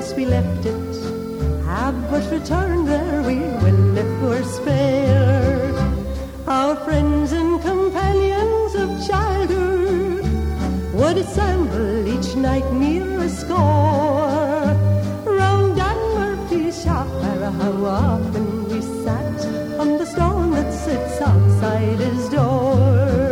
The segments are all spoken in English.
since we left it, have but returned there we will if we're spared. Our friends and companions of childhood would assemble each night near a score, round Dan Murphy's shop, where how often we sat on the stone that sits outside his door.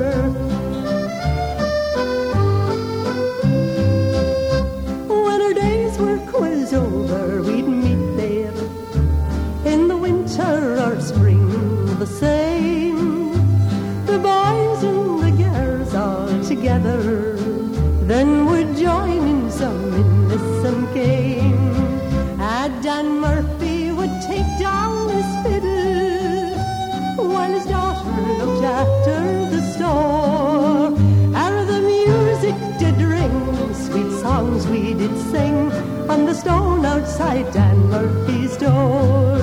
When our day's work was over, we'd meet there, in the winter or spring the same, the boys and the girls all together, then would join in some innocent game. Dan Murphy would take down his fiddle while his daughter looked after the store. Ere the music did ring, sweet songs we did sing on the stone outside Dan Murphy's door.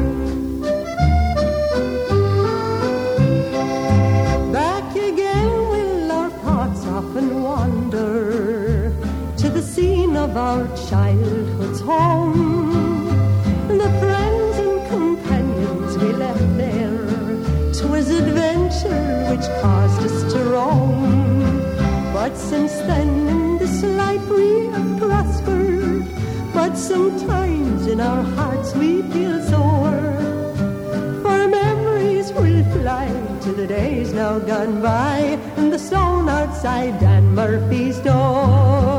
Back again will our thoughts often wander to the scene of our childhood's home. The friends and companions we left there, 'twas adventure which caused us to roam. But since then in this life we have prospered, but sometimes in our hearts we feel sore, for memories will fly to the days now gone by, and the stone outside Dan Murphy's door.